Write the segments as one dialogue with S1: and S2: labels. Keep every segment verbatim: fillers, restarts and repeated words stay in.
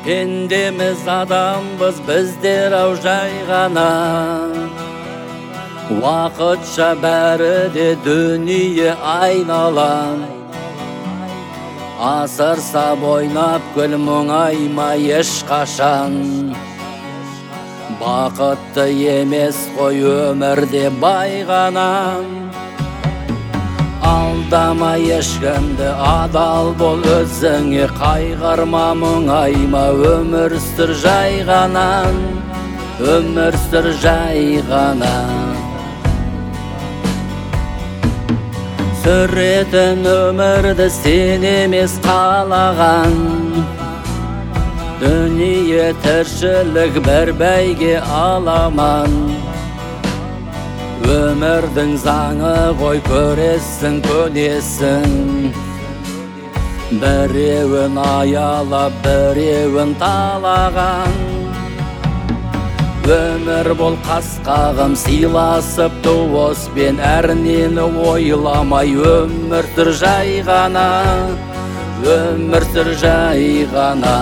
S1: Пендеміз адамбыз біздер ау жай ғана, уақытша бәрі де дүние айналам. Асырса бойнап гүл мұңайма ешқашан, бақытты емес қой өмірде бай ғана. Алдама ешкімді, адал бол өзіңе, қайғырма мұңайма, өмір сүр жай ғана, өмір сүр жай ғана. Сүретін өмірді сен емес қалаған, дүние тіршілік бір бәйге аламан. Өмірдің заңы ғой, көресің, көнесің, біреуін аялап, біреуін талаған. Өмір бол қасқағым, сыйласып туыспен, әрнені ойламай, өмір сүр жай ғана, өмір сүр жай ғана.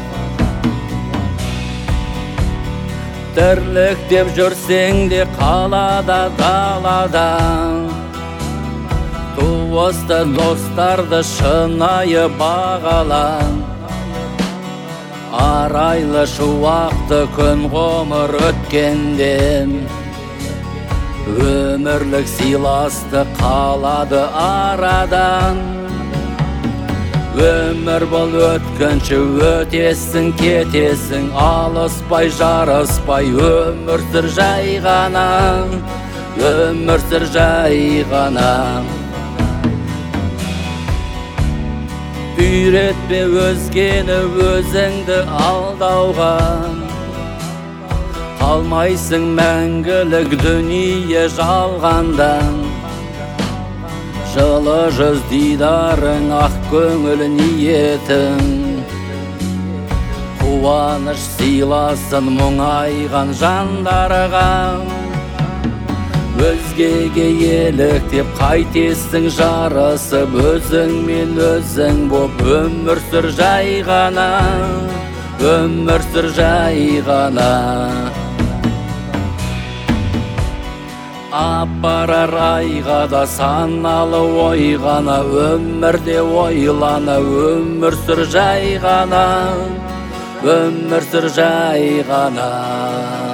S1: Тірлік деп жүрсең де қалада, далада, туысты достарды шынайы бағала. Арайлы шуақты күн ғұмыр өткенде, өмірлік сыйласты қалады арадан. Өмір бол өткінші, өтесің, кетесің, алыспай, жарыспай, өмір сүр жай ғана, өмір сүр жай ғана. Үйретпе өзгені, өзіңді алдауға, қалмайсың мәңгілік дүние жалғандан. Жылы жүз дидарың, ақ көңіл ниетің, қуаныш сыйласын мұңайған жандарға. Өзгеге еліктеп қайтесің жарысып, өзіңмен өзің боп, өмір сүр жай ғана, өмір сүр жай ғана. Апарар айға да саналы ой ғана, өмірде ойлана, өмір сүр жай ғана, өмір сүр жай ғана.